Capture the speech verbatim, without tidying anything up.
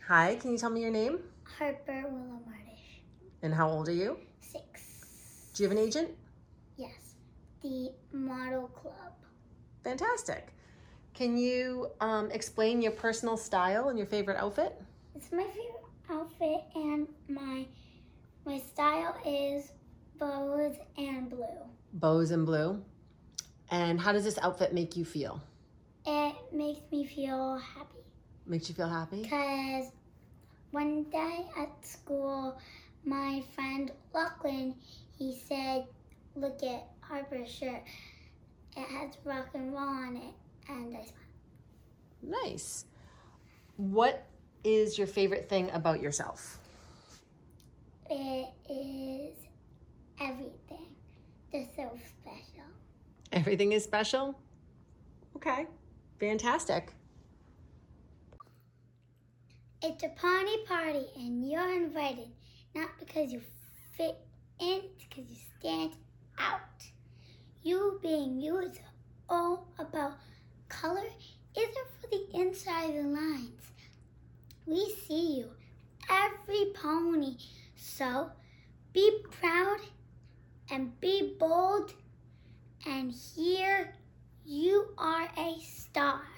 Hi, can you tell me your name? Harper Willow Martish. And how old are you? Six. Do you have an agent? Yes, the Model Club. Fantastic. Can you um, explain your personal style and your favorite outfit? It's my favorite outfit, and my my style is bows and blue. Bows and blue. And how does this outfit make you feel? It makes me feel happy. Makes you feel happy? Because one day at school, my friend Lachlan, he said, look at Harper's shirt. It has rock and roll on it, and I smiled. Nice. What is your favorite thing about yourself? It is everything. They're so special. Everything is special? Okay, fantastic. It's a party party and you're invited, not because you fit in, it's because you stand out. You being you is all about color, isn't for the inside of the lines. We see you, every pony, so be proud and be bold, and here you are a star.